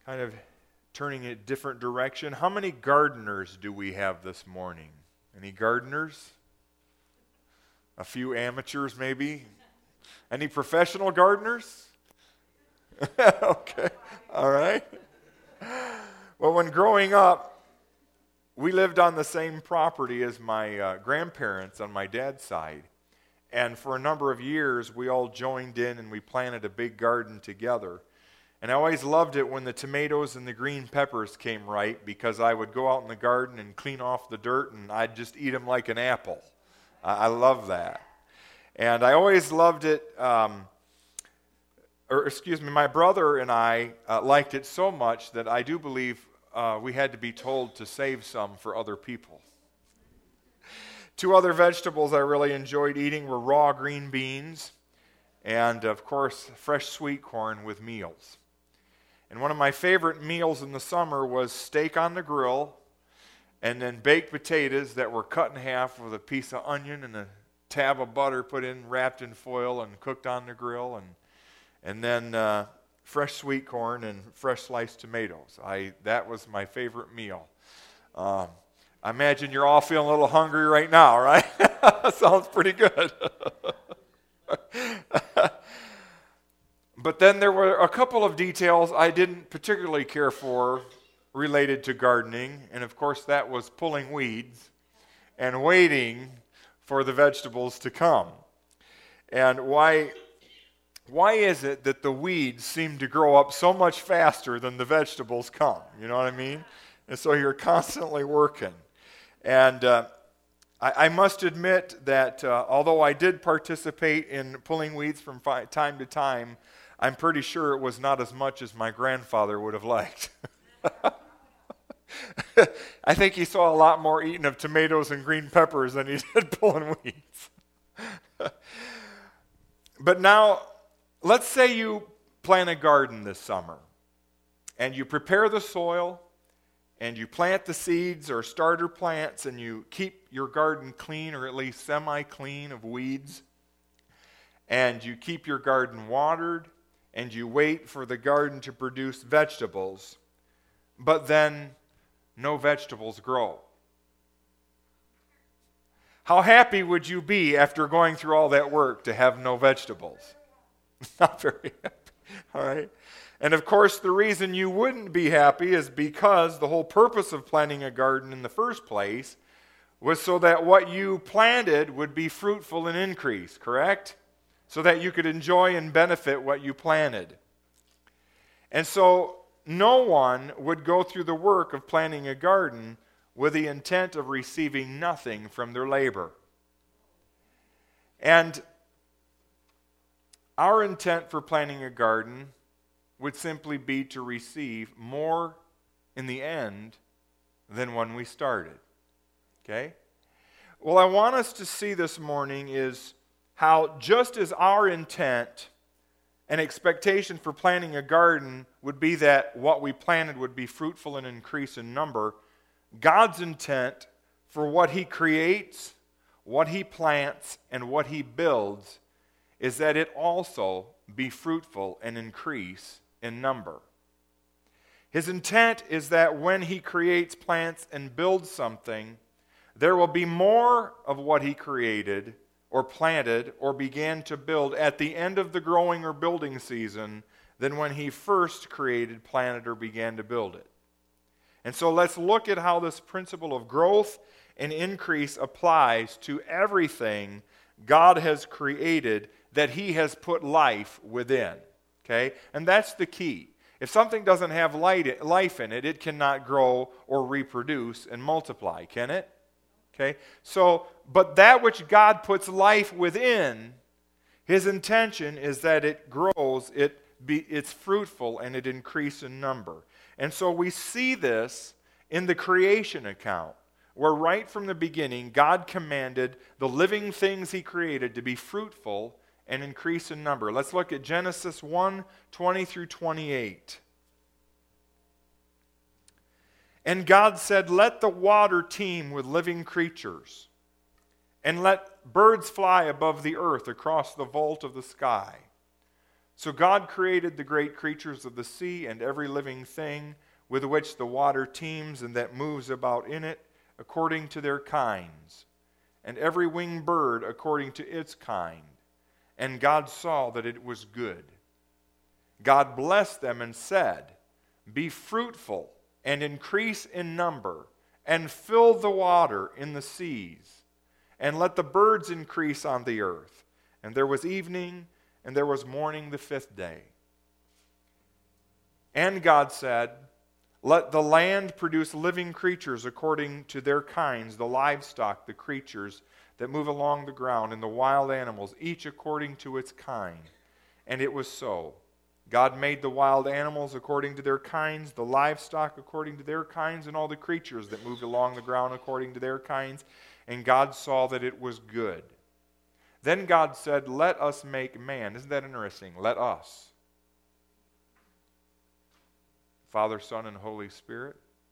kind of turning it a different direction. How many gardeners do we have this morning? Any gardeners? A few amateurs maybe? Any professional gardeners? Okay, all right. Well, when growing up, we lived on the same property as my grandparents on my dad's side. And for a number of years, we all joined in and we planted a big garden together. And I always loved it when the tomatoes and the green peppers came ripe, because I would go out in the garden and clean off the dirt and I'd just eat them like an apple. I love that. And I always loved it, my brother and I liked it so much that I do believe we had to be told to save some for other people. Two other vegetables I really enjoyed eating were raw green beans and, of course, fresh sweet corn with meals. And one of my favorite meals in the summer was steak on the grill and then baked potatoes that were cut in half with a piece of onion and a tab of butter put in, wrapped in foil and cooked on the grill, and then fresh sweet corn and fresh sliced tomatoes. That was my favorite meal. I imagine you're all feeling a little hungry right now, right? Sounds pretty good. But then there were a couple of details I didn't particularly care for related to gardening, and of course that was pulling weeds and waiting for the vegetables to come. And why is it that the weeds seem to grow up so much faster than the vegetables come? You know what I mean? And so you're constantly working. And I must admit that although I did participate in pulling weeds from time to time, I'm pretty sure it was not as much as my grandfather would have liked. I think he saw a lot more eating of tomatoes and green peppers than he did pulling weeds. But now, let's say you plant a garden this summer, and you prepare the soil, and you plant the seeds or starter plants, and you keep your garden clean, or at least semi-clean of weeds, and you keep your garden watered, and you wait for the garden to produce vegetables, but then no vegetables grow. How happy would you be after going through all that work to have no vegetables? Not very happy, all right? And of course, the reason you wouldn't be happy is because the whole purpose of planting a garden in the first place was so that what you planted would be fruitful and increase, correct? So that you could enjoy and benefit what you planted. And so no one would go through the work of planting a garden with the intent of receiving nothing from their labor. And our intent for planting a garden would simply be to receive more in the end than when we started. Okay? Well, I want us to see this morning is how just as our intent and expectation for planting a garden would be that what we planted would be fruitful and increase in number, God's intent for what He creates, what He plants, and what He builds is that it also be fruitful and increase in number. His intent is that when He creates, plants, and builds something, there will be more of what He created or planted or began to build at the end of the growing or building season than when He first created, planted, or began to build it. And so let's look at how this principle of growth and increase applies to everything God has created that He has put life within. Okay? And that's the key. If something doesn't have life in it, it cannot grow or reproduce and multiply, can it? Okay? So, but that which God puts life within, His intention is that it grows, it's fruitful, and it increase in number. And so we see this in the creation account, where right from the beginning, God commanded the living things He created to be fruitful and increase in number. Let's look at Genesis 1:20 through 28. And God said, "Let the water teem with living creatures, and let birds fly above the earth across the vault of the sky." So God created the great creatures of the sea and every living thing with which the water teems and that moves about in it, according to their kinds, and every winged bird according to its kind. And God saw that it was good. God blessed them and said, "Be fruitful and increase in number, and fill the water in the seas, and let the birds increase on the earth." And there was evening, and there was morning the fifth day. And God said, "Let the land produce living creatures according to their kinds, the livestock, the creatures that move along the ground, and the wild animals, each according to its kind." And it was so. God made the wild animals according to their kinds, the livestock according to their kinds, and all the creatures that moved along the ground according to their kinds. And God saw that it was good. Then God said, "Let us make man." Isn't that interesting? Let us. Father, Son, and Holy Spirit.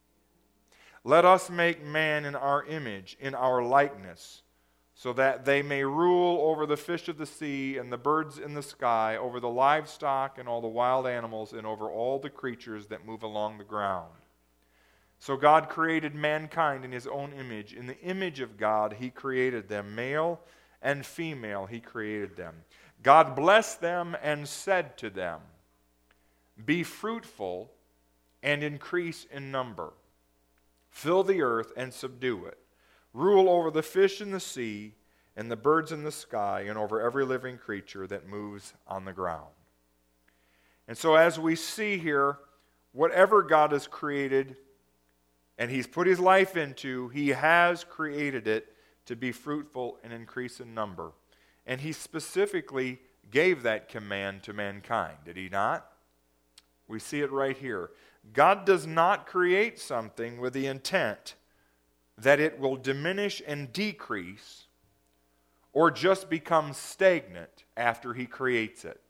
"Let us make man in our image, in our likeness, so that they may rule over the fish of the sea and the birds in the sky, over the livestock and all the wild animals, and over all the creatures that move along the ground." So God created mankind in his own image. In the image of God he created them. Male and female he created them. God blessed them and said to them, "Be fruitful and increase in number. Fill the earth and subdue it. Rule over the fish in the sea and the birds in the sky and over every living creature that moves on the ground." And so as we see here, whatever God has created and he's put his life into, he has created it to be fruitful and increase in number. And he specifically gave that command to mankind, did he not? We see it right here. God does not create something with the intent that it will diminish and decrease or just become stagnant after he creates it.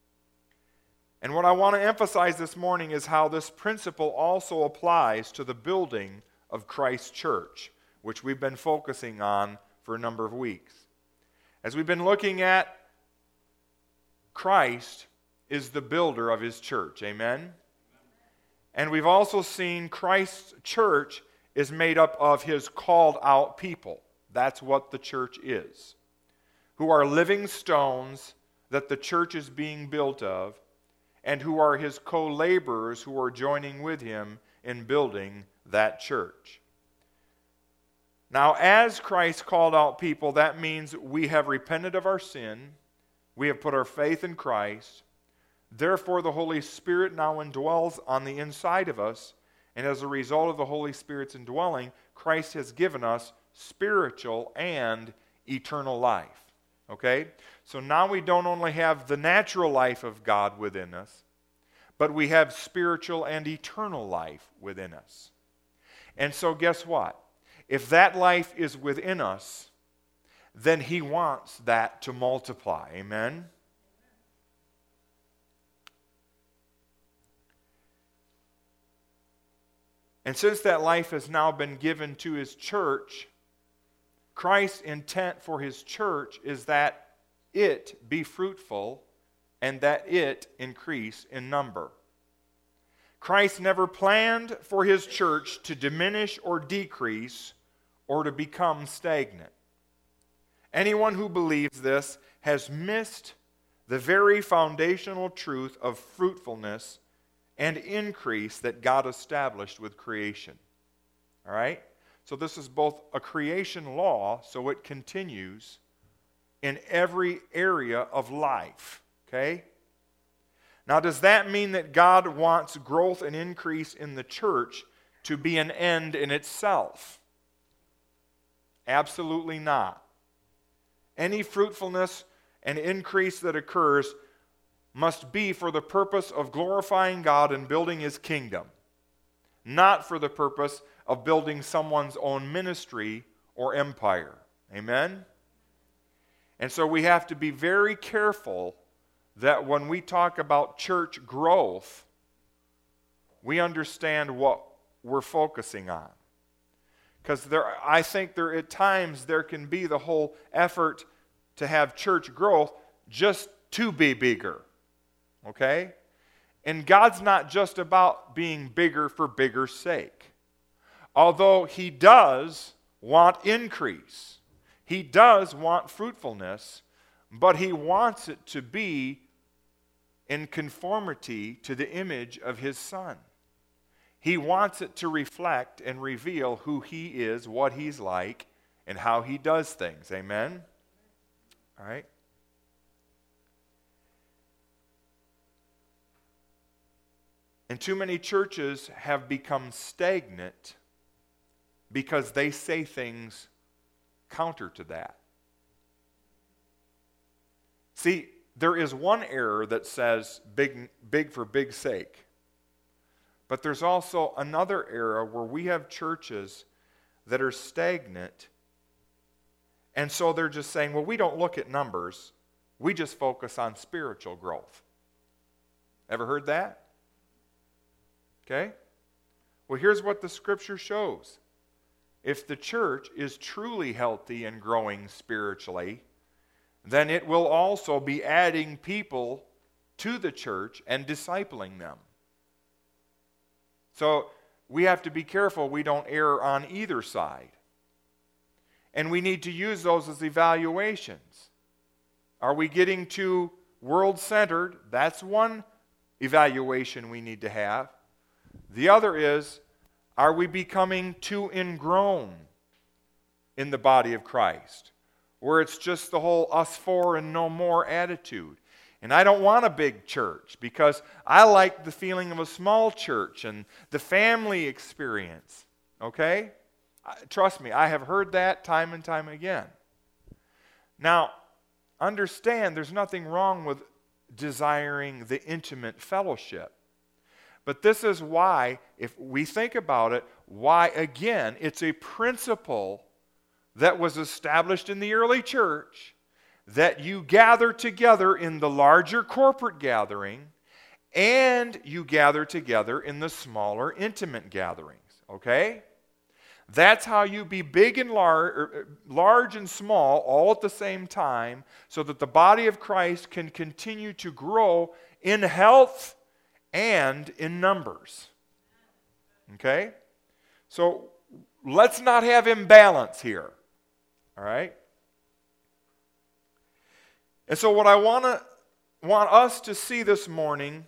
And what I want to emphasize this morning is how this principle also applies to the building of Christ's church, which we've been focusing on for a number of weeks. As we've been looking at, Christ is the builder of his church. Amen? And we've also seen Christ's church is made up of his called out people. That's what the church is. Who are living stones that the church is being built of, and who are his co-laborers who are joining with him in building that church. Now, as Christ called out people, that means we have repented of our sin, we have put our faith in Christ, therefore the Holy Spirit now indwells on the inside of us, and as a result of the Holy Spirit's indwelling, Christ has given us spiritual and eternal life. Okay? So now we don't only have the natural life of God within us, but we have spiritual and eternal life within us. And so guess what? If that life is within us, then he wants that to multiply. Amen? And since that life has now been given to his church, Christ's intent for his church is that it be fruitful and that it increase in number. Christ never planned for his church to diminish or decrease or to become stagnant. Anyone who believes this has missed the very foundational truth of fruitfulness and increase that God established with creation. All right? So this is both a creation law, so it continues in every area of life. Okay? Now, does that mean that God wants growth and increase in the church to be an end in itself? Absolutely not. Any fruitfulness and increase that occurs must be for the purpose of glorifying God and building his kingdom, not for the purpose of building someone's own ministry or empire. Amen? And so we have to be very careful that when we talk about church growth, we understand what we're focusing on. Because I think at times there can be the whole effort to have church growth just to be bigger okay? And God's not just about being bigger for bigger's sake. Although He does want increase. He does want fruitfulness, but He wants it to be in conformity to the image of His Son. He wants it to reflect and reveal who He is, what He's like, and how He does things. Amen? All right? And too many churches have become stagnant because they say things counter to that. See, there is one error that says big for big sake. But there's also another error where we have churches that are stagnant. And so they're just saying, well, we don't look at numbers. We just focus on spiritual growth. Ever heard that? Okay? Well, here's what the Scripture shows. If the church is truly healthy and growing spiritually, then it will also be adding people to the church and discipling them. So we have to be careful we don't err on either side. And we need to use those as evaluations. Are we getting too world-centered? That's one evaluation we need to have. The other is, are we becoming too ingrown in the body of Christ, where it's just the whole us for and no more attitude? And I don't want a big church because I like the feeling of a small church and the family experience. Okay? Trust me, I have heard that time and time again. Now, understand there's nothing wrong with desiring the intimate fellowship. But this is why, if we think about it, why, again, it's a principle that was established in the early church that you gather together in the larger corporate gathering and you gather together in the smaller intimate gatherings. Okay? That's how you be big and large and small all at the same time so that the body of Christ can continue to grow in health and in numbers. Okay? So let's not have imbalance here. All right? And so what I want us to see this morning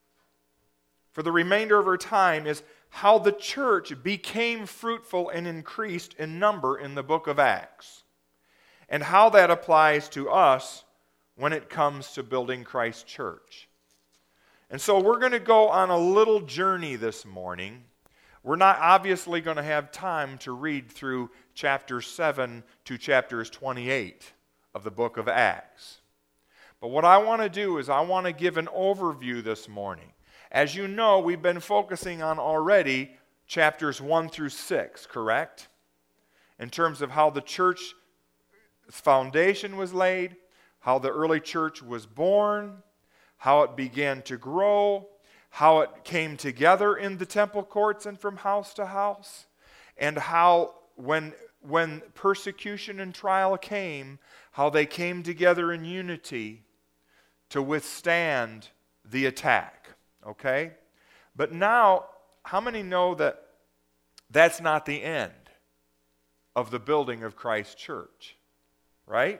for the remainder of our time is how the church became fruitful and increased in number in the book of Acts, and how that applies to us when it comes to building Christ's church. And so we're going to go on a little journey this morning. We're not obviously going to have time to read through chapters 7 to chapters 28 of the book of Acts. But what I want to do is I want to give an overview this morning. As you know, we've been focusing on already chapters 1 through 6, correct? In terms of how the church's foundation was laid, how the early church was born, how it began to grow, how it came together in the temple courts and from house to house, and how when persecution and trial came, how they came together in unity to withstand the attack. Okay? But now, how many know that that's not the end of the building of Christ's church? Right?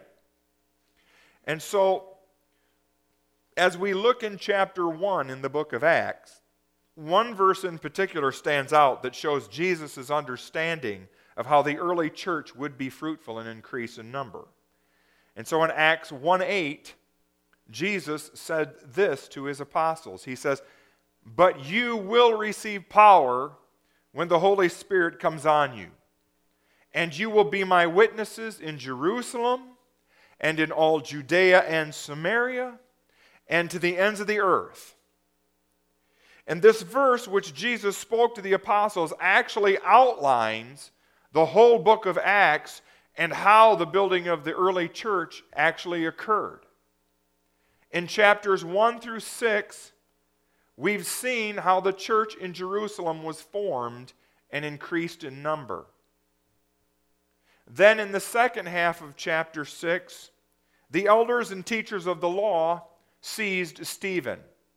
And so, as we look in chapter 1 in the book of Acts, one verse in particular stands out that shows Jesus' understanding of how the early church would be fruitful and increase in number. And so in Acts 1:8, Jesus said this to his apostles. He says, "But you will receive power when the Holy Spirit comes on you, and you will be my witnesses in Jerusalem and in all Judea and Samaria and to the ends of the earth." And this verse, which Jesus spoke to the apostles, actually outlines the whole book of Acts and how the building of the early church actually occurred. In chapters 1 through 6, we've seen how the church in Jerusalem was formed and increased in number. Then in the second half of chapter 6, the elders and teachers of the law seized Stephen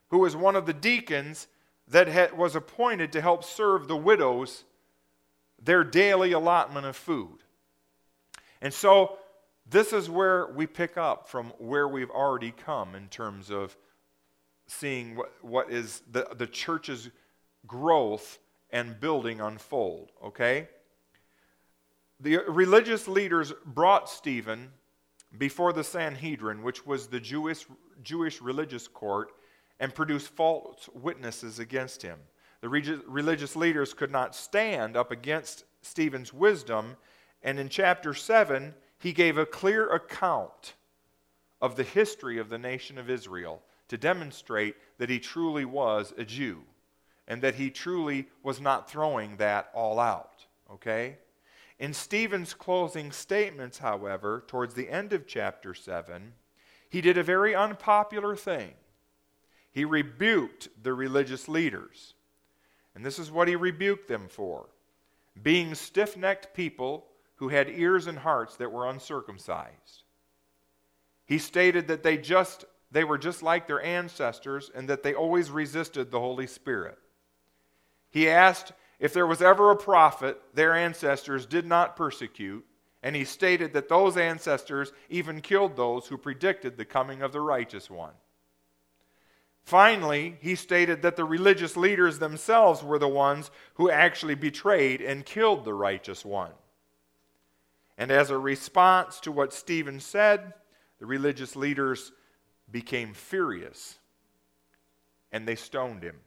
who was one of the deacons that was appointed to help serve the widows their daily allotment of food. And so this is where we pick up from where we've already come in terms of seeing what is the church's growth and building unfold, okay? The religious leaders brought Stephen before the Sanhedrin, which was the Jewish religious court, and produced false witnesses against him. The religious leaders could not stand up against Stephen's wisdom, and in chapter 7, he gave a clear account of the history of the nation of Israel to demonstrate that he truly was a Jew and that he truly was not throwing that all out, okay? In Stephen's closing statements, however, towards the end of chapter 7, he did a very unpopular thing. He rebuked the religious leaders. And this is what he rebuked them for: being stiff-necked people who had ears and hearts that were uncircumcised. He stated that they were just like their ancestors and that they always resisted the Holy Spirit. He asked if there was ever a prophet their ancestors did not persecute, and he stated that those ancestors even killed those who predicted the coming of the righteous one. Finally, he stated that the religious leaders themselves were the ones who actually betrayed and killed the righteous one. And as a response to what Stephen said, the religious leaders became furious and they stoned him.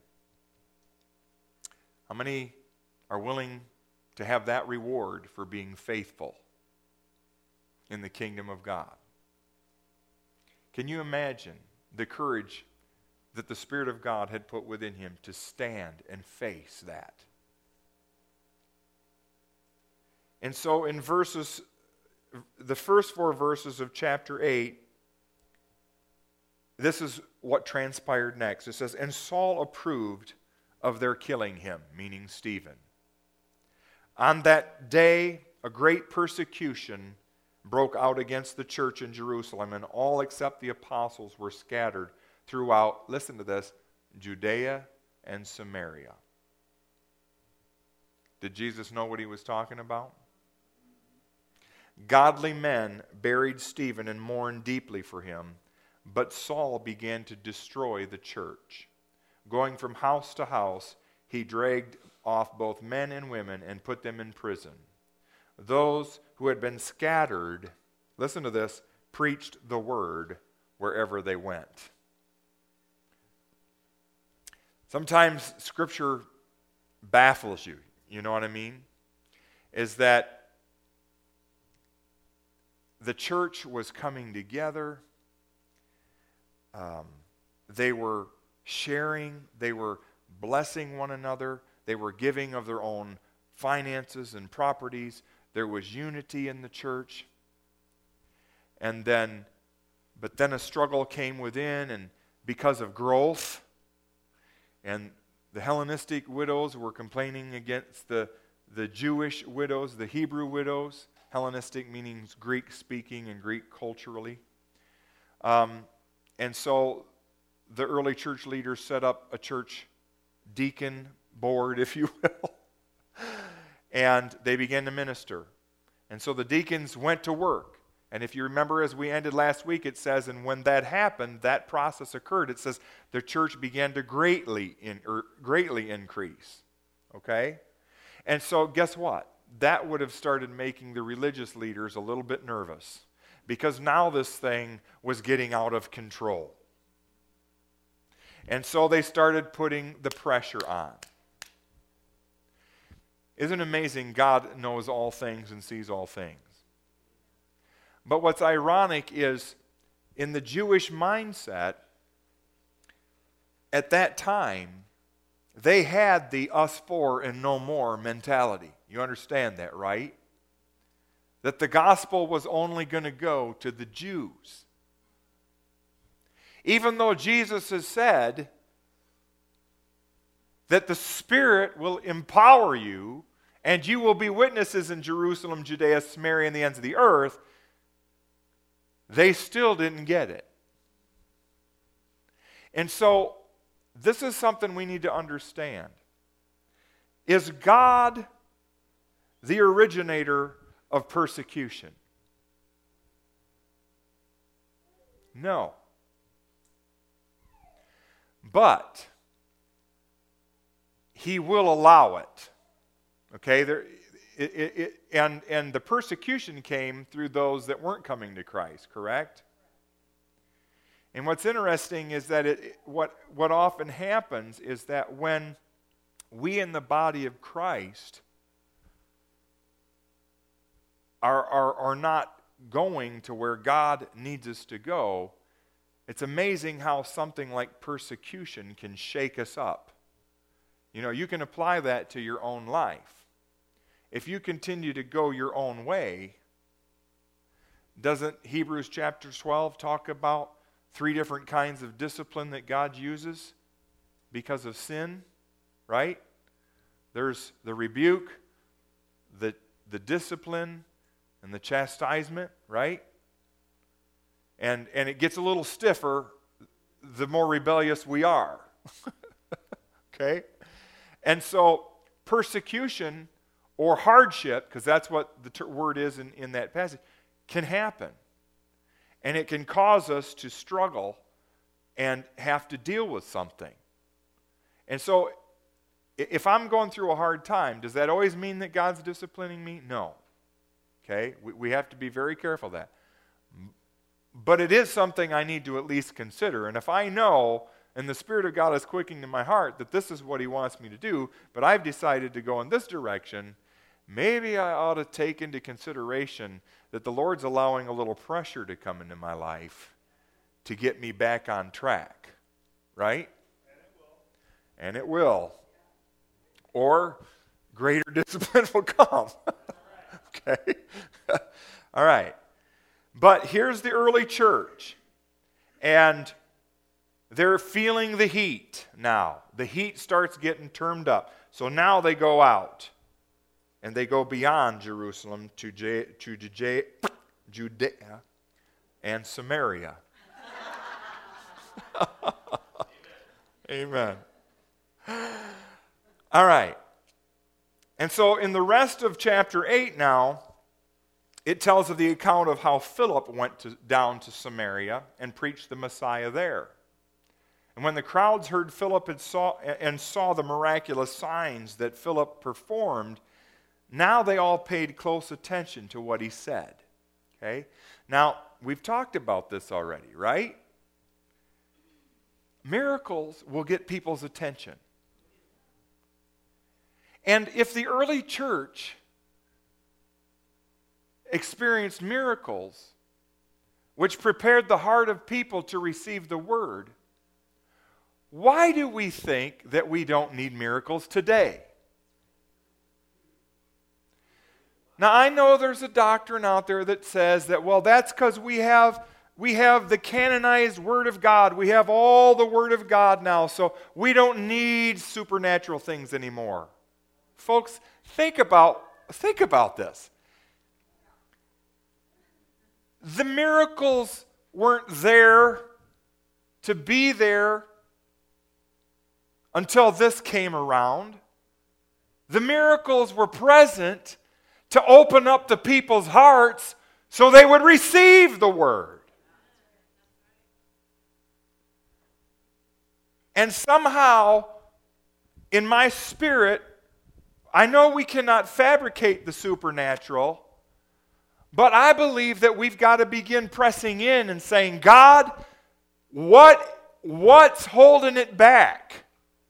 How many are willing to have that reward for being faithful in the kingdom of God? Can you imagine the courage that the Spirit of God had put within him to stand and face that? And so in the first 4 verses of chapter 8, this is what transpired next. It says, "And Saul approved of their killing him," meaning Stephen. "On that day, a great persecution broke out against the church in Jerusalem, and all except the apostles were scattered throughout," listen to this, "Judea and Samaria." Did Jesus know what he was talking about? Godly men buried Stephen and mourned deeply for him, but Saul began to destroy the church. Going from house to house, he dragged off both men and women and put them in prison. Those who had been scattered, listen to this, preached the word wherever they went. Sometimes Scripture baffles you, you know what I mean? Is that the church was coming together. They were sharing. They were blessing one another. They were giving of their own finances and properties. There was unity in the church. But then a struggle came within, and because of growth, and the Hellenistic widows were complaining against the Jewish widows, the Hebrew widows. Hellenistic meaning Greek-speaking and Greek culturally. And so the early church leaders set up a church deacon board, if you will, and they began to minister. And so the deacons went to work. And if you remember, as we ended last week, it says, and when that happened, that process occurred. It says the church began to greatly increase. Okay? And so guess what? That would have started making the religious leaders a little bit nervous, because now this thing was getting out of control. And so they started putting the pressure on. Isn't it amazing? God knows all things and sees all things. But what's ironic is, in the Jewish mindset, at that time, they had the us for and no more mentality. You understand that, right? That the gospel was only going to go to the Jews. Even though Jesus has said that the Spirit will empower you and you will be witnesses in Jerusalem, Judea, Samaria, and the ends of the earth, they still didn't get it. And so this is something we need to understand. Is God the originator of persecution? No. But He will allow it. Okay? And the persecution came through those that weren't coming to Christ, correct? And what's interesting is that what often happens is that when we in the body of Christ are not going to where God needs us to go, it's amazing how something like persecution can shake us up. You know, you can apply that to your own life. If you continue to go your own way, doesn't Hebrews chapter 12 talk about 3 different kinds of discipline that God uses because of sin, right? There's the rebuke, the discipline, and the chastisement, right? And it gets a little stiffer the more rebellious we are. Okay? And so persecution or hardship, because that's what the word is in that passage, can happen. And it can cause us to struggle and have to deal with something. And so if I'm going through a hard time, does that always mean that God's disciplining me? No. Okay? We have to be very careful of that. But it is something I need to at least consider. And if I know, and the Spirit of God is quickening in my heart, that this is what He wants me to do, but I've decided to go in this direction, maybe I ought to take into consideration that the Lord's allowing a little pressure to come into my life to get me back on track. Right? And it will. Or greater discipline will come. Okay? All right. But here's the early church. And they're feeling the heat now. The heat starts getting turned up. So now they go out. And they go beyond Jerusalem to Judea and Samaria. Amen. All right. And so in the rest of chapter 8 now, it tells of the account of how Philip went down to Samaria and preached the Messiah there. And when the crowds heard Philip and saw the miraculous signs that Philip performed, now they all paid close attention to what he said. Okay? Now, we've talked about this already, right? Miracles will get people's attention. And if the early church experienced miracles which prepared the heart of people to receive the word, why do we think that we don't need miracles today? Now, I know there's a doctrine out there that says that, well, that's because we have the canonized Word of God. We have all the Word of God now, so we don't need supernatural things anymore. Folks, think about this. The miracles weren't there to be there until this came around. The miracles were present to open up the people's hearts so they would receive the word. And somehow, in my spirit, I know we cannot fabricate the supernatural, but I believe that we've got to begin pressing in and saying, God, what's holding it back?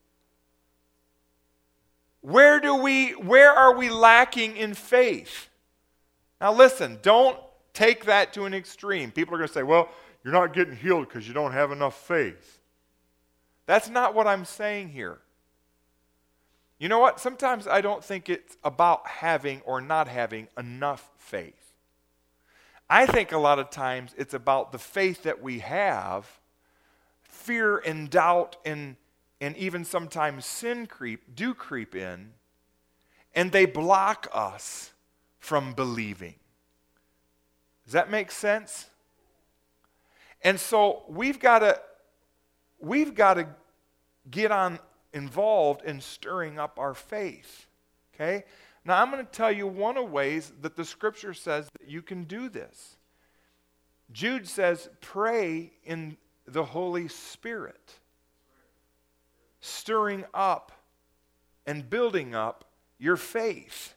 Where are we lacking in faith? Now listen, don't take that to an extreme. People are going to say, well, you're not getting healed because you don't have enough faith. That's not what I'm saying here. You know what? Sometimes I don't think it's about having or not having enough faith. I think a lot of times it's about the faith that we have, fear and doubt and even sometimes sin creep in, and they block us from believing. Does that make sense? And so we've got to get involved in stirring up our faith. Okay? Now, I'm going to tell you one of the ways that the Scripture says that you can do this. Jude says, pray in the Holy Spirit, stirring up and building up your faith.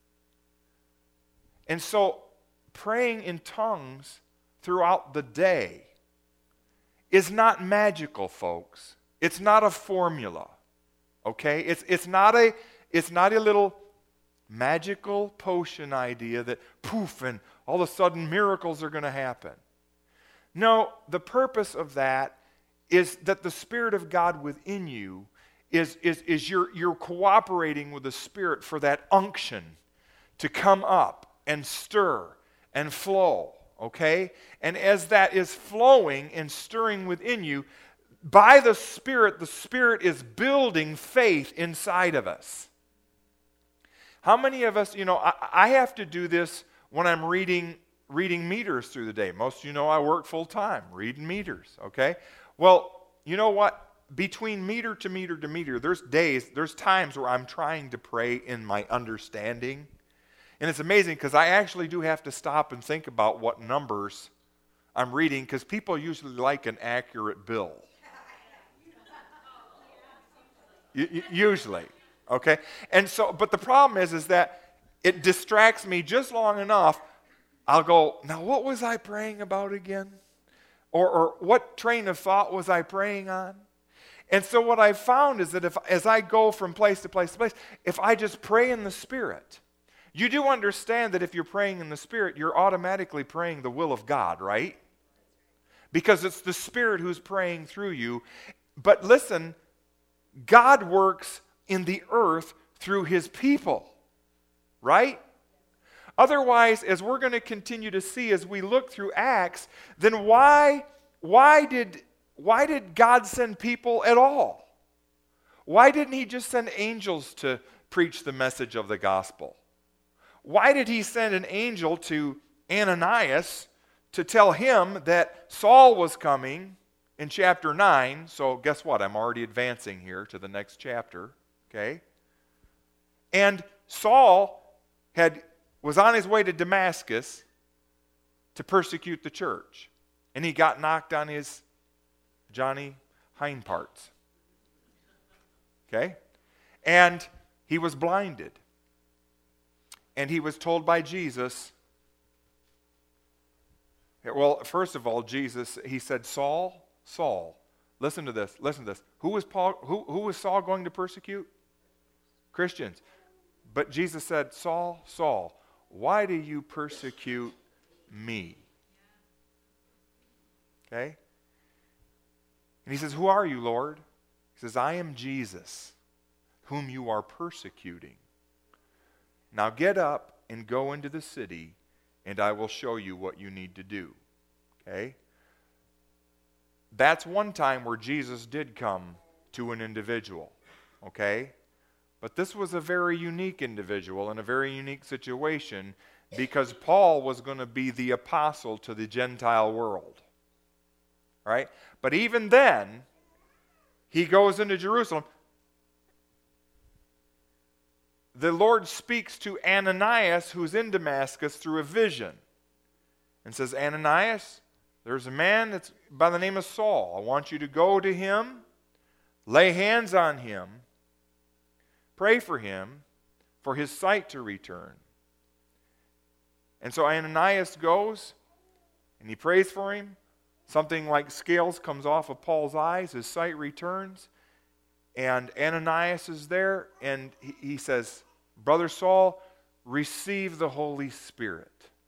And so, praying in tongues throughout the day is not magical, folks. It's not a formula. Okay? It's not a little magical potion idea that poof and all of a sudden miracles are going to happen. No, the purpose of that is that the Spirit of God within you is you're cooperating with the Spirit for that unction to come up and stir and flow, okay? And as that is flowing and stirring within you, by the Spirit is building faith inside of us. How many of us, I have to do this when I'm reading meters through the day. Most of you know I work full time, reading meters, okay? Well, you know what? Between meter to meter to meter, there's times where I'm trying to pray in my understanding. And it's amazing because I actually do have to stop and think about what numbers I'm reading because people usually like an accurate bill. Usually. Okay? And so, but the problem is that it distracts me just long enough. I'll go, now what was I praying about again? Or what train of thought was I praying on? And so what I've found is that as I go from place to place to place, if I just pray in the Spirit, you do understand that if you're praying in the Spirit, you're automatically praying the will of God, right? Because it's the Spirit who's praying through you. But listen, God works in the earth through His people, right? Otherwise, as we're going to continue to see as we look through Acts, then why did God send people at all? Why didn't He just send angels to preach the message of the gospel? Why did He send an angel to Ananias to tell him that Saul was coming in chapter 9? So guess what? I'm already advancing here to the next chapter. Okay? And Saul was on his way to Damascus to persecute the church. And he got knocked on his Johnny hind parts. Okay? And he was blinded. And he was told by Jesus, well, first of all, Jesus, he said, Saul, Saul, listen to this. Who was Saul going to persecute? Christians. But Jesus said, Saul, Saul, why do you persecute me? Okay? And he says, who are you, Lord? He says, I am Jesus, whom you are persecuting. Now get up and go into the city, and I will show you what you need to do. Okay? That's one time where Jesus did come to an individual. Okay? But this was a very unique individual in a very unique situation because Paul was going to be the apostle to the Gentile world. Right? But even then, he goes into Jerusalem. The Lord speaks to Ananias, who's in Damascus, through a vision. And says, Ananias, there's a man that's by the name of Saul. I want you to go to him, lay hands on him, pray for him, for his sight to return. And so Ananias goes, and he prays for him. Something like scales comes off of Paul's eyes. His sight returns. And Ananias is there, and he says, Brother Saul, receive the Holy Spirit.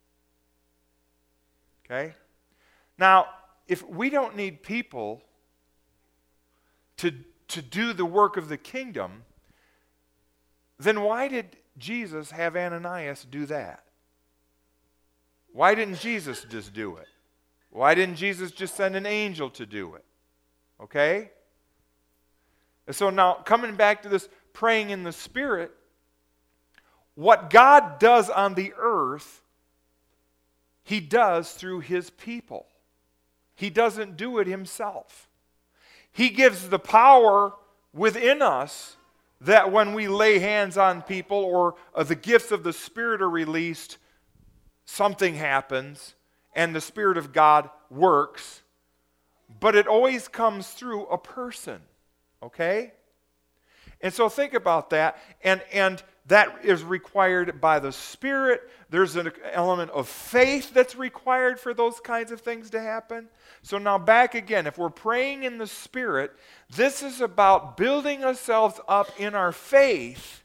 Okay? Now, if we don't need people to do the work of the kingdom, then why did Jesus have Ananias do that? Why didn't Jesus just do it? Why didn't Jesus just send an angel to do it? Okay? And so now, coming back to this praying in the Spirit, what God does on the earth, He does through His people. He doesn't do it Himself. He gives the power within us that when we lay hands on people or the gifts of the Spirit are released, something happens and the Spirit of God works, but it always comes through a person, okay? And so think about that, and that is required by the Spirit. There's an element of faith that's required for those kinds of things to happen. So now back again, if we're praying in the Spirit, this is about building ourselves up in our faith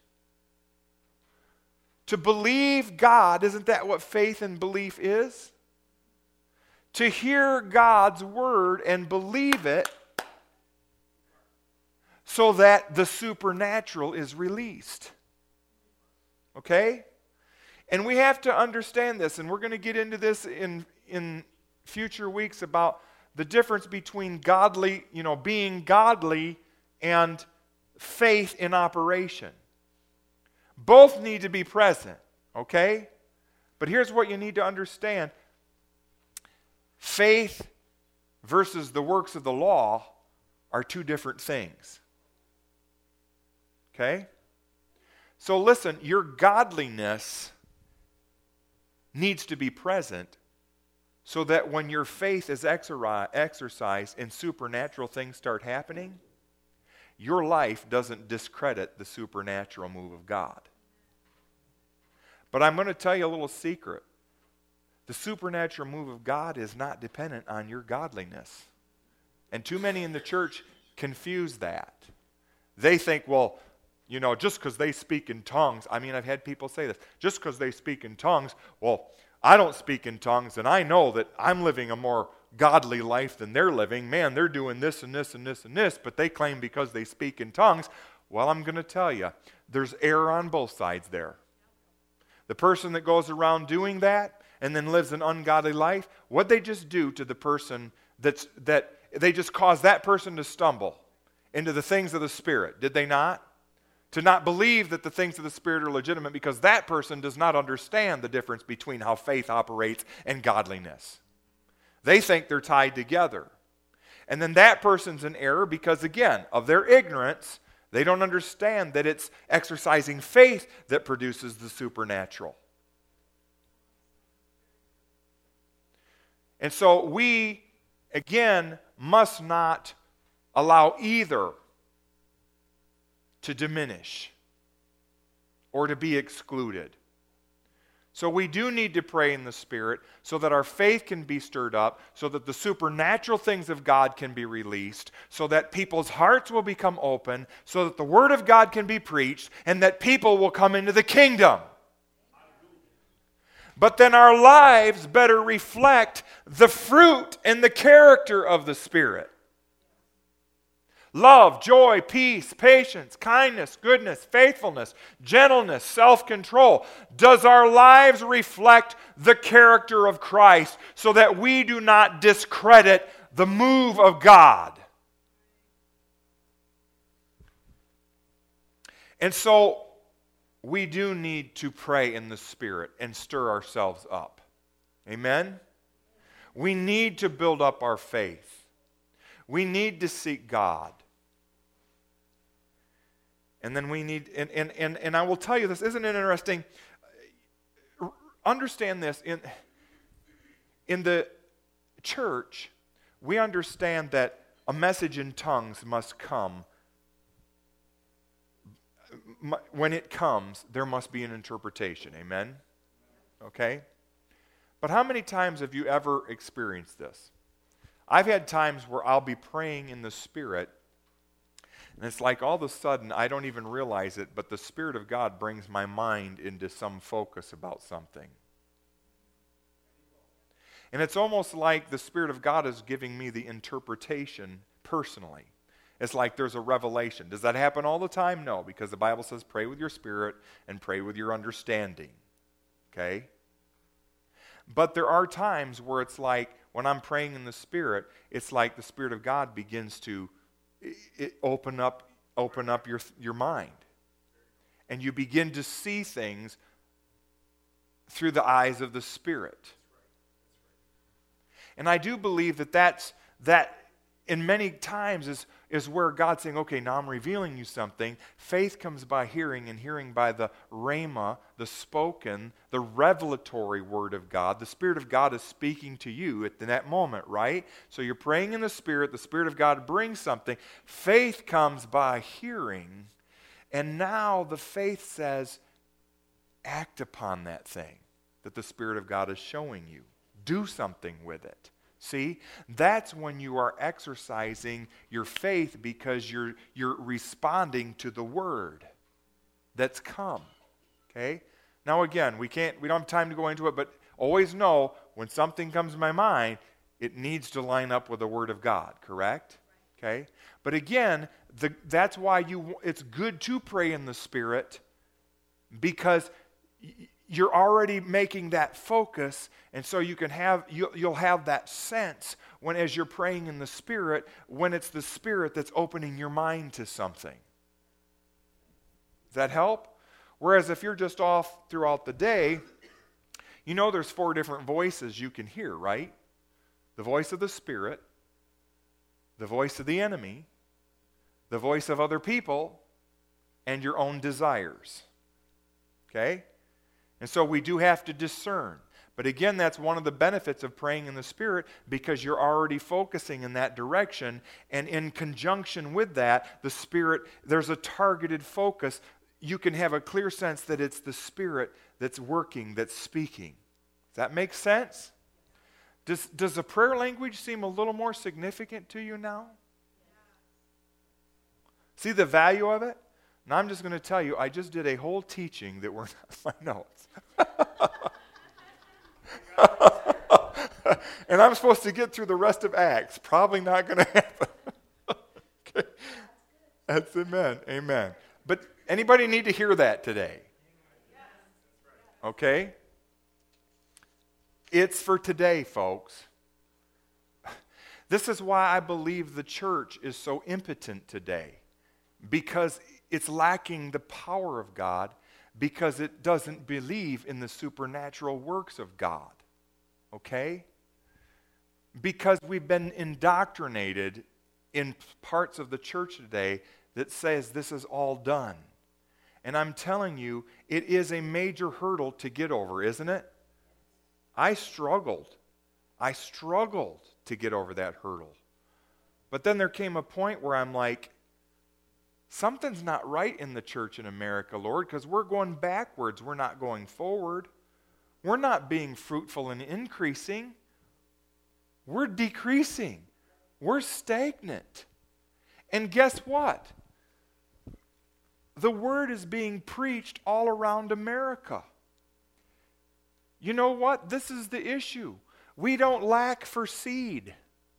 to believe God. Isn't that what faith and belief is? To hear God's word and believe it so that the supernatural is released. Okay? And we have to understand this, and we're going to get into this in future weeks about the difference between godly, being godly and faith in operation. Both need to be present, okay? But here's what you need to understand. Faith versus the works of the law are two different things. Okay? So listen, your godliness needs to be present so that when your faith is exercised and supernatural things start happening, your life doesn't discredit the supernatural move of God. But I'm going to tell you a little secret. The supernatural move of God is not dependent on your godliness. And too many in the church confuse that. They think, well, just because they speak in tongues, I've had people say this, just because they speak in tongues, well, I don't speak in tongues, and I know that I'm living a more godly life than they're living. Man, they're doing this and this and this and this, but they claim because they speak in tongues. Well, I'm going to tell you, there's error on both sides there. The person that goes around doing that and then lives an ungodly life, what they just do to the person that they just cause that person to stumble into the things of the Spirit, did they not? To not believe that the things of the Spirit are legitimate because that person does not understand the difference between how faith operates and godliness. They think they're tied together. And then that person's in error because, again, of their ignorance, they don't understand that it's exercising faith that produces the supernatural. And so we, again, must not allow either to diminish or to be excluded. So we do need to pray in the Spirit so that our faith can be stirred up, so that the supernatural things of God can be released, so that people's hearts will become open, so that the Word of God can be preached, and that people will come into the kingdom. But then our lives better reflect the fruit and the character of the Spirit. Love, joy, peace, patience, kindness, goodness, faithfulness, gentleness, self-control. Does our lives reflect the character of Christ so that we do not discredit the move of God? And so we do need to pray in the Spirit and stir ourselves up. Amen? We need to build up our faith. We need to seek God. And then we need, and I will tell you this, isn't it interesting? Understand this, in the church, we understand that a message in tongues must come. When it comes, there must be an interpretation, amen? Okay? But how many times have you ever experienced this? I've had times where I'll be praying in the Spirit, and it's like all of a sudden, I don't even realize it, but the Spirit of God brings my mind into some focus about something. And it's almost like the Spirit of God is giving me the interpretation personally. It's like there's a revelation. Does that happen all the time? No, because the Bible says pray with your spirit and pray with your understanding. Okay? But there are times where it's like, when I'm praying in the Spirit, it's like the Spirit of God begins to open up your mind. And you begin to see things through the eyes of the Spirit. And I do believe that in many times is where God's saying, okay, now I'm revealing you something. Faith comes by hearing, and hearing by the rhema, the spoken, the revelatory word of God. The Spirit of God is speaking to you at that moment, right? So you're praying in the Spirit of God brings something. Faith comes by hearing, and now the faith says, act upon that thing that the Spirit of God is showing you. Do something with it. See, that's when you are exercising your faith because you're responding to the word that's come. Okay? Now again, we don't have time to go into it, but always know when something comes to my mind, it needs to line up with the word of God, correct? Okay? But again, that's why it's good to pray in the Spirit, because you're already making that focus, and so you'll have that sense when, as you're praying in the Spirit, when it's the Spirit that's opening your mind to something. Does that help? Whereas if you're just off throughout the day, there's 4 different voices you can hear, right? The voice of the Spirit, the voice of the enemy, the voice of other people, and your own desires. Okay? And so we do have to discern. But again, that's one of the benefits of praying in the Spirit, because you're already focusing in that direction. And in conjunction with that, the Spirit, there's a targeted focus. You can have a clear sense that it's the Spirit that's working, that's speaking. Does that make sense? Does the prayer language seem a little more significant to you now? See the value of it? And I'm just going to tell you, I just did a whole teaching that were not my notes. And I'm supposed to get through the rest of Acts. Probably not going to happen. Okay. That's amen. Amen. But anybody need to hear that today? Okay? It's for today, folks. This is why I believe the church is so impotent today. Because it's lacking the power of God, because it doesn't believe in the supernatural works of God. Okay? Because we've been indoctrinated in parts of the church today that says this is all done. And I'm telling you, it is a major hurdle to get over, isn't it? I struggled to get over that hurdle. But then there came a point where I'm like, something's not right in the church in America, Lord, because we're going backwards. We're not going forward. We're not being fruitful and increasing. We're decreasing. We're stagnant. And guess what? The word is being preached all around America. You know what? This is the issue. We don't lack for seed.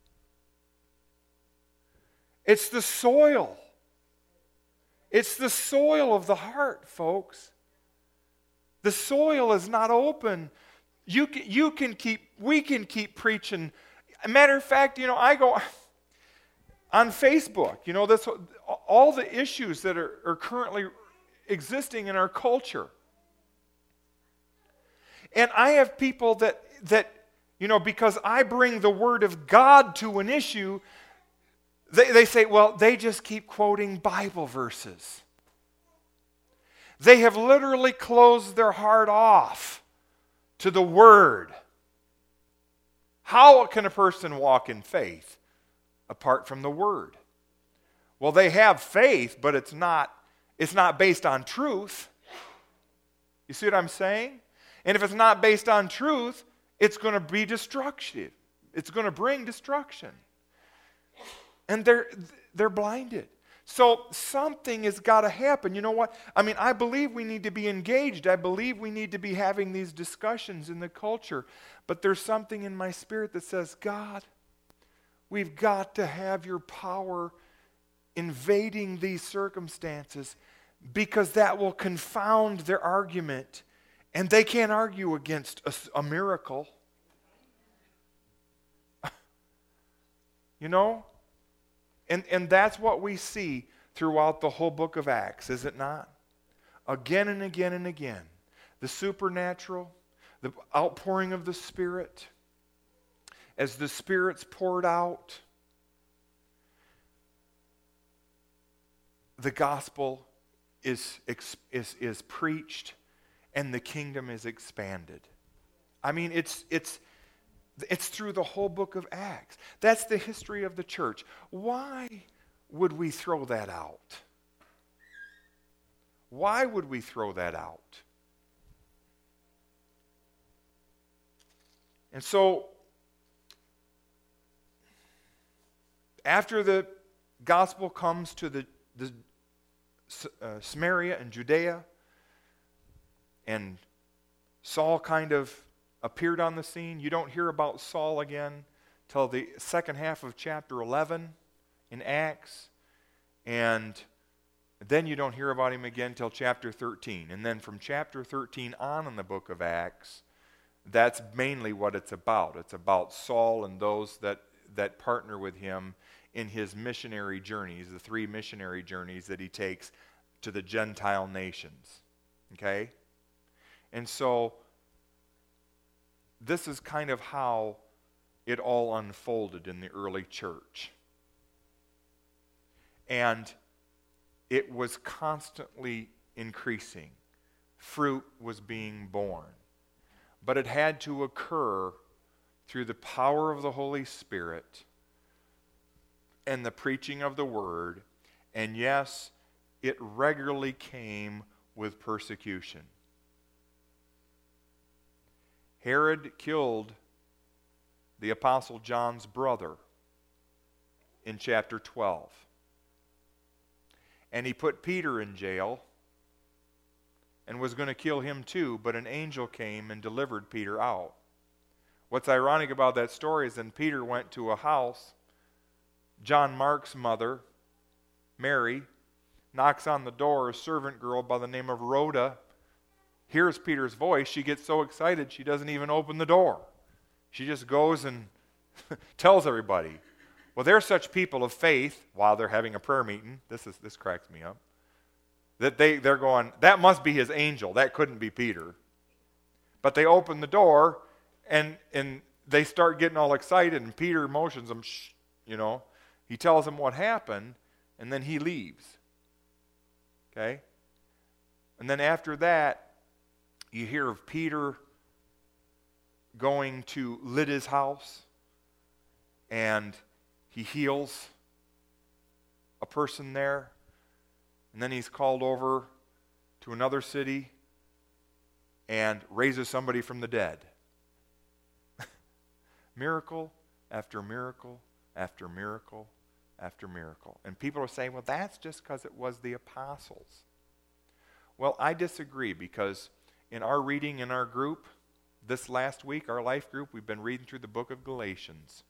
It's the soil. It's the soil of the heart, folks. The soil is not open. We can keep preaching. Matter of fact, I go on Facebook, all the issues that are currently existing in our culture. And I have people that because I bring the Word of God to an issue, they say, well, they just keep quoting Bible verses. They have literally closed their heart off to the Word. How can a person walk in faith apart from the Word? Well, they have faith, but it's not based on truth. You see what I'm saying? And if it's not based on truth, it's going to be destructive. It's going to bring destruction. And they're blinded. So something has got to happen. You know what? I believe we need to be engaged. I believe we need to be having these discussions in the culture. But there's something in my spirit that says, God, we've got to have your power invading these circumstances, because that will confound their argument. And they can't argue against a miracle. And that's what we see throughout the whole book of Acts, is it not? Again and again and again. The supernatural, the outpouring of the Spirit, as the Spirit's poured out. the gospel is preached and the kingdom is expanded. I mean, it's through the whole book of Acts. That's the history of the church. Why would we throw that out? Why would we throw that out? And so, after the gospel comes to the Samaria and Judea, and Saul kind of appeared on the scene. You don't hear about Saul again till the second half of chapter 11 in Acts, and then you don't hear about him again till chapter 13. And then from chapter 13 on in the book of Acts, that's mainly what it's about. It's about Saul and those that partner with him in his missionary journeys, the 3 missionary journeys that he takes to the Gentile nations. Okay? And so, this is kind of how it all unfolded in the early church. And it was constantly increasing. Fruit was being born. But it had to occur through the power of the Holy Spirit and the preaching of the Word. And yes, it regularly came with persecution. Herod killed the Apostle John's brother in chapter 12. And he put Peter in jail and was going to kill him too, but an angel came and delivered Peter out. What's ironic about that story is then Peter went to a house. John Mark's mother, Mary, knocks on the door. A servant girl by the name of Rhoda hears Peter's voice. She gets so excited she doesn't even open the door. She just goes and tells everybody. Well, they're such people of faith while they're having a prayer meeting. This cracks me up. That they're going, that must be his angel. That couldn't be Peter. But they open the door and they start getting all excited, and Peter motions them, shh, He tells them what happened, and then he leaves. Okay? And then after that, you hear of Peter going to Lydia's house, and he heals a person there. And then he's called over to another city and raises somebody from the dead. Miracle after miracle after miracle after miracle. And people are saying, well, that's just because it was the apostles. Well, I disagree, because in our reading in our group, this last week, our life group, we've been reading through the book of Galatians.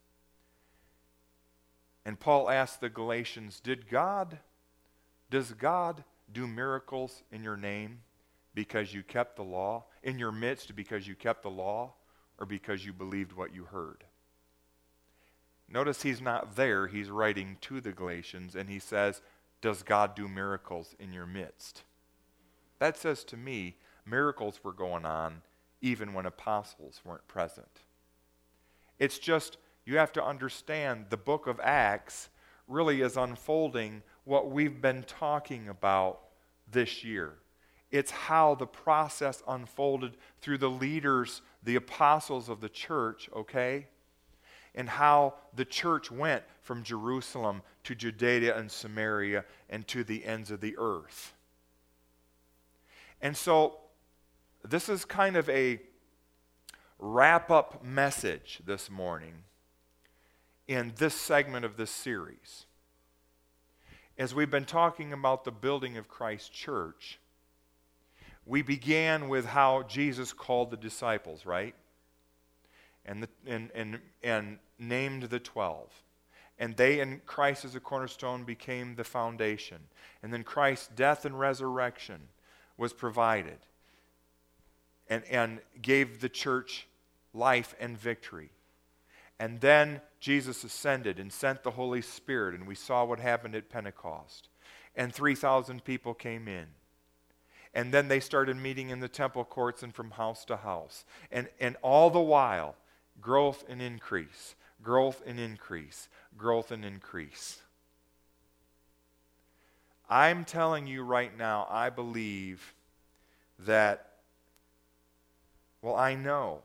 And Paul asked the Galatians, does God do miracles in your name because you kept the law? In your midst because you kept the law, or because you believed what you heard? Notice he's not there. He's writing to the Galatians, and he says, does God do miracles in your midst? That says to me, miracles were going on even when apostles weren't present. It's just, you have to understand, the book of Acts really is unfolding what we've been talking about this year. It's how the process unfolded through the leaders, the apostles of the church, okay? And how the church went from Jerusalem to Judea and Samaria and to the ends of the earth. And so, this is kind of a wrap-up message this morning in this segment of this series. As we've been talking about the building of Christ's church, we began with how Jesus called the disciples, right? And named the 12. And they, in Christ as a cornerstone, became the foundation. And then Christ's death and resurrection was provided and gave the church life and victory. And then Jesus ascended and sent the Holy Spirit, and we saw what happened at Pentecost. And 3,000 people came in. And then they started meeting in the temple courts and from house to house. And all the while, growth and increase, growth and increase, growth and increase. I'm telling you right now, I believe that, well, I know.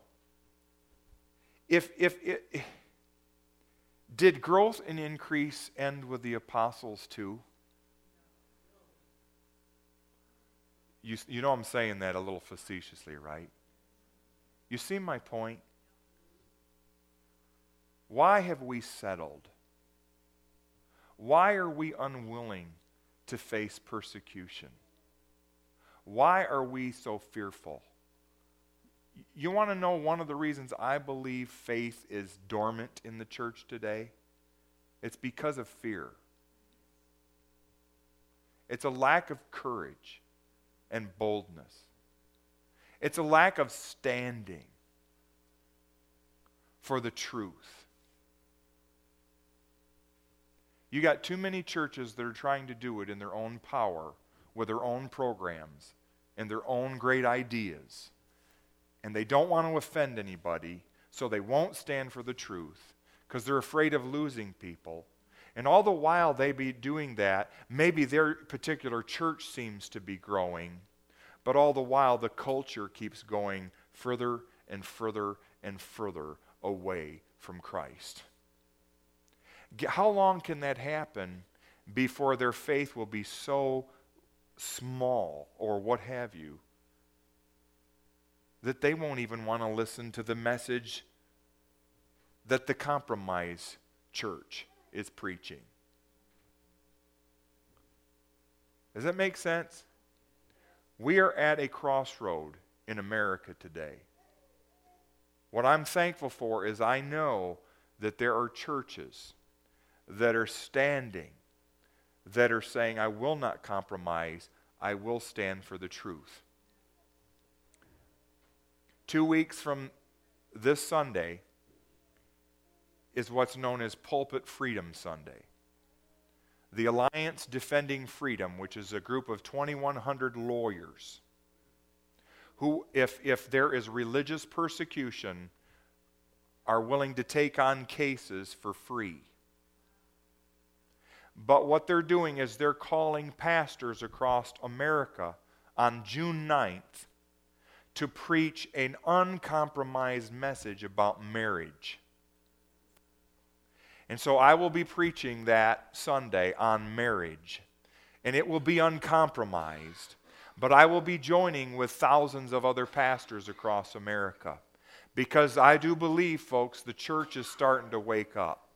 Did growth and increase end with the apostles too? You know I'm saying that a little facetiously, right? You see my point? Why have we settled? Why are we unwilling to face persecution? Why are we so fearful? You want to know one of the reasons I believe faith is dormant in the church today? It's because of fear. It's a lack of courage and boldness. It's a lack of standing for the truth. You got too many churches that are trying to do it in their own power, with their own programs and their own great ideas. And they don't want to offend anybody, so they won't stand for the truth because they're afraid of losing people. And all the while they be doing that, maybe their particular church seems to be growing, but all the while the culture keeps going further and further and further away from Christ. How long can that happen before their faith will be so small, or what have you, that they won't even want to listen to the message that the compromise church is preaching? Does that make sense? We are at a crossroad in America today. What I'm thankful for is I know that there are churches that are standing, that are saying, I will not compromise, I will stand for the truth. 2 weeks from this Sunday is what's known as Pulpit Freedom Sunday. The Alliance Defending Freedom, which is a group of 2,100 lawyers who, if there is religious persecution, are willing to take on cases for free. But what they're doing is they're calling pastors across America on June 9th to preach an uncompromised message about marriage. And so I will be preaching that Sunday on marriage. And it will be uncompromised. But I will be joining with thousands of other pastors across America. Because I do believe, folks, the church is starting to wake up.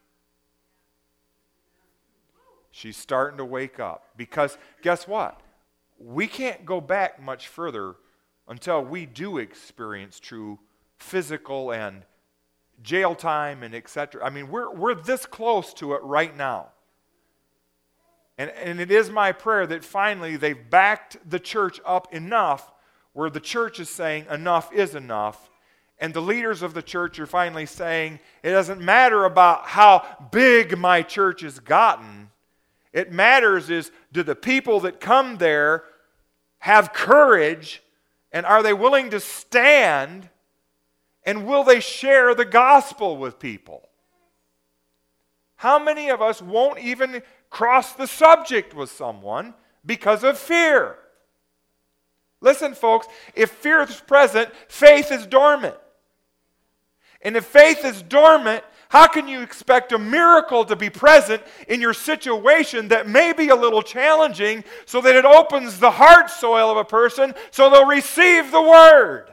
She's starting to wake up. Because guess what? We can't go back much further until we do experience true physical and jail time and etc. I mean, we're this close to it right now. And it is my prayer that finally they've backed the church up enough where the church is saying enough is enough. And the leaders of the church are finally saying it doesn't matter about how big my church has gotten. It matters is, do the people that come there have courage, and are they willing to stand, and will they share the gospel with people? How many of us won't even cross the subject with someone because of fear? Listen, folks, if fear is present, faith is dormant. And if faith is dormant, how can you expect a miracle to be present in your situation that may be a little challenging so that it opens the heart soil of a person so they'll receive the word?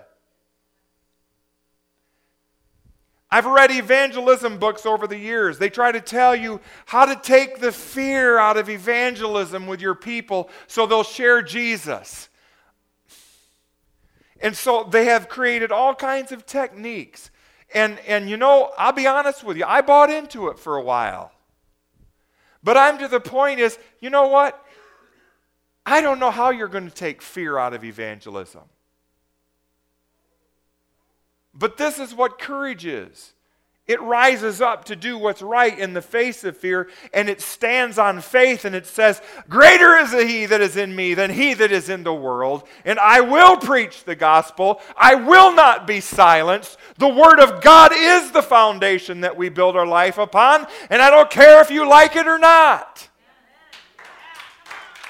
I've read evangelism books over the years. They try to tell you how to take the fear out of evangelism with your people so they'll share Jesus. And so they have created all kinds of techniques. And you know, I'll be honest with you, I bought into it for a while. But I'm to the point is, you know what? I don't know how you're going to take fear out of evangelism. But this is what courage is. It rises up to do what's right in the face of fear, and it stands on faith, and it says, greater is he that is in me than he that is in the world, and I will preach the gospel. I will not be silenced. The word of God is the foundation that we build our life upon, and I don't care if you like it or not.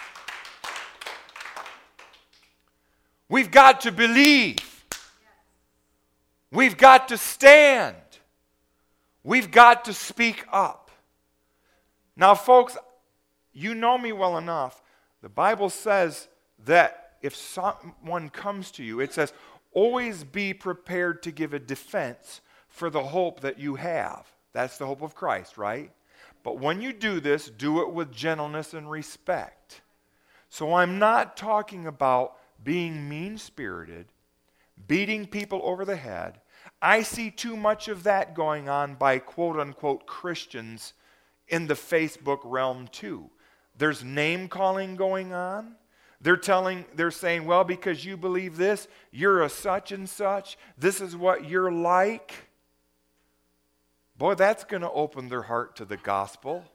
We've got to believe. We've got to stand. We've got to speak up. Now, folks, you know me well enough. The Bible says that if someone comes to you, it says, always be prepared to give a defense for the hope that you have. That's the hope of Christ, right? But when you do this, do it with gentleness and respect. So I'm not talking about being mean-spirited, beating people over the head. I see too much of that going on by quote-unquote Christians in the Facebook realm too. There's name-calling going on. They're saying, well, because you believe this, you're a such and such. This is what you're like. Boy, that's going to open their heart to the gospel.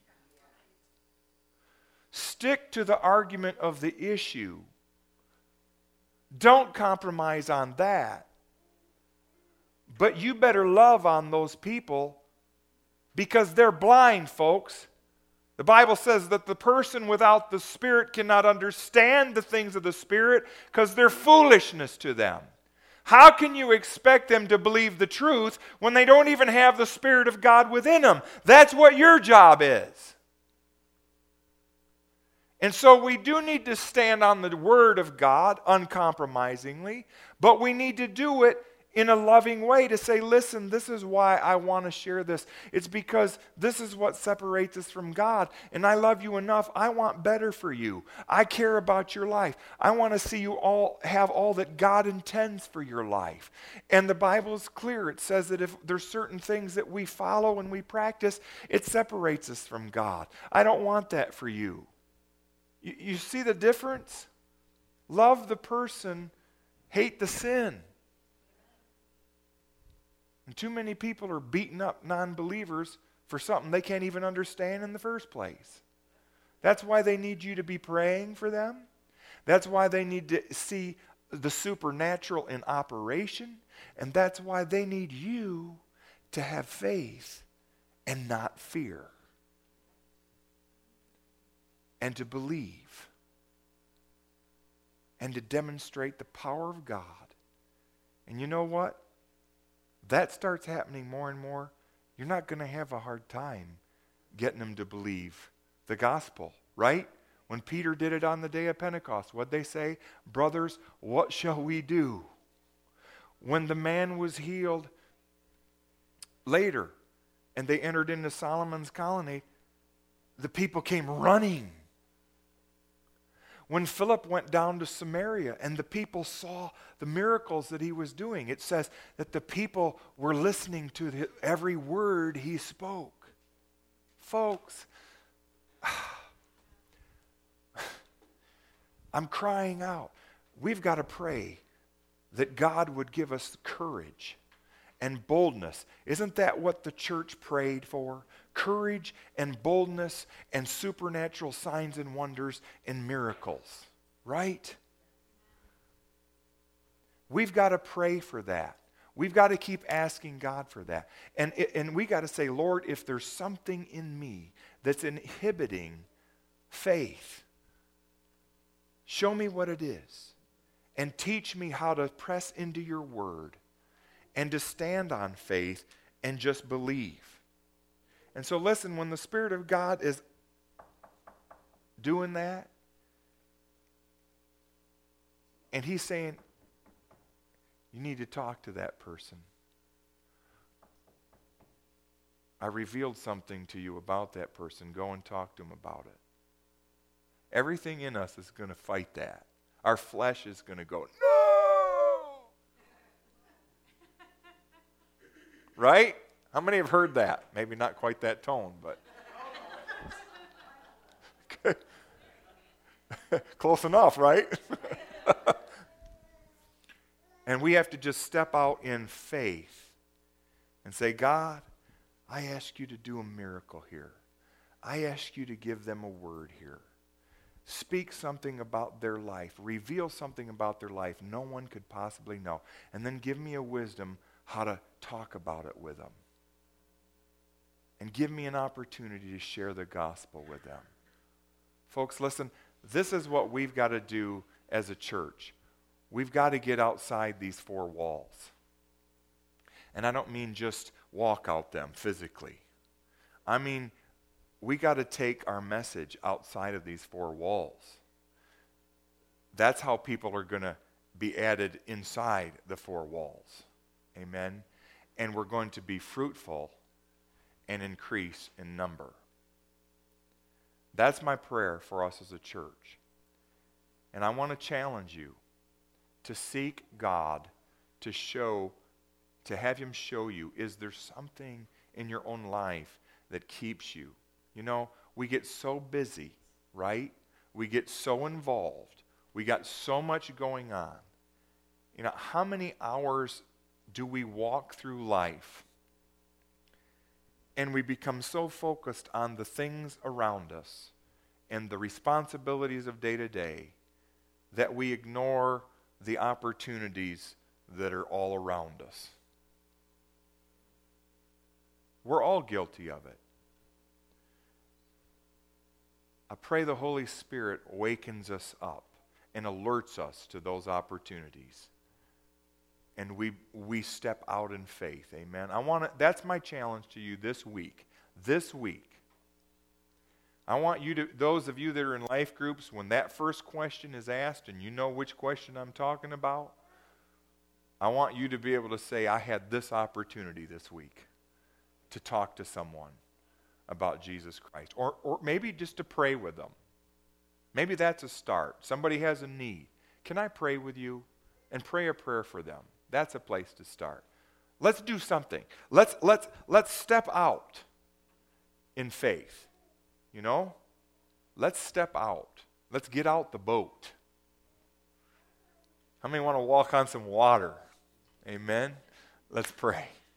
Stick to the argument of the issue. Don't compromise on that. But you better love on those people because they're blind, folks. The Bible says that the person without the Spirit cannot understand the things of the Spirit because they're foolishness to them. How can you expect them to believe the truth when they don't even have the Spirit of God within them? That's what your job is. And so we do need to stand on the Word of God uncompromisingly, but we need to do it in a loving way to say, listen, this is why I want to share this. It's because this is what separates us from God. And I love you enough. I want better for you. I care about your life. I want to see you all have all that God intends for your life. And the Bible is clear. It says that if there's certain things that we follow and we practice, it separates us from God. I don't want that for you. You see the difference? Love the person, hate the sin. And too many people are beating up non-believers for something they can't even understand in the first place. That's why they need you to be praying for them. That's why they need to see the supernatural in operation. And that's why they need you to have faith and not fear. And to believe. And to demonstrate the power of God. And you know what? That starts happening more and more, you're not going to have a hard time getting them to believe the gospel, right? When Peter did it on the day of Pentecost, what'd they say? Brothers, what shall we do? When the man was healed later and they entered into Solomon's colony, the people came running. When Philip went down to Samaria and the people saw the miracles that he was doing, it says that the people were listening to every word he spoke. Folks, I'm crying out. We've got to pray that God would give us courage and boldness. Isn't that what the church prayed for? Courage and boldness and supernatural signs and wonders and miracles, right? We've got to pray for that. We've got to keep asking God for that. And we got to say, Lord, if there's something in me that's inhibiting faith, show me what it is and teach me how to press into your word and to stand on faith and just believe. And so listen, when the Spirit of God is doing that, and He's saying, you need to talk to that person. I revealed something to you about that person. Go and talk to him about it. Everything in us is going to fight that. Our flesh is going to go, no! Right? How many have heard that? Maybe not quite that tone, but close enough, right? And we have to just step out in faith and say, God, I ask you to do a miracle here. I ask you to give them a word here. Speak something about their life. Reveal something about their life no one could possibly know. And then give me a wisdom how to talk about it with them. And give me an opportunity to share the gospel with them. Folks, listen, this is what we've got to do as a church. we've got to get outside these four walls. And I don't mean just walk out them physically. I mean, we got to take our message outside of these four walls. That's how people are going to be added inside the four walls. Amen? And we're going to be fruitful and increase in number. That's my prayer for us as a church. And I want to challenge you to seek God to have Him show you, is there something in your own life that keeps you? You know, we get so busy, right? We get so involved. We got so much going on. You know, how many hours do we walk through life and we become so focused on the things around us and the responsibilities of day to day that we ignore the opportunities that are all around us? We're all guilty of it. I pray the Holy Spirit wakens us up and alerts us to those opportunities. And we step out in faith. Amen. That's my challenge to you this week. This week. I want you to, those of you that are in life groups, when that first question is asked and you know which question I'm talking about, I want you to be able to say, I had this opportunity this week to talk to someone about Jesus Christ. Or maybe just to pray with them. Maybe that's a start. Somebody has a need. Can I pray with you? And pray a prayer for them. That's a place to start. Let's do something. Let's step out in faith. You know? Let's step out. Let's get out the boat. How many want to walk on some water? Amen? Let's pray.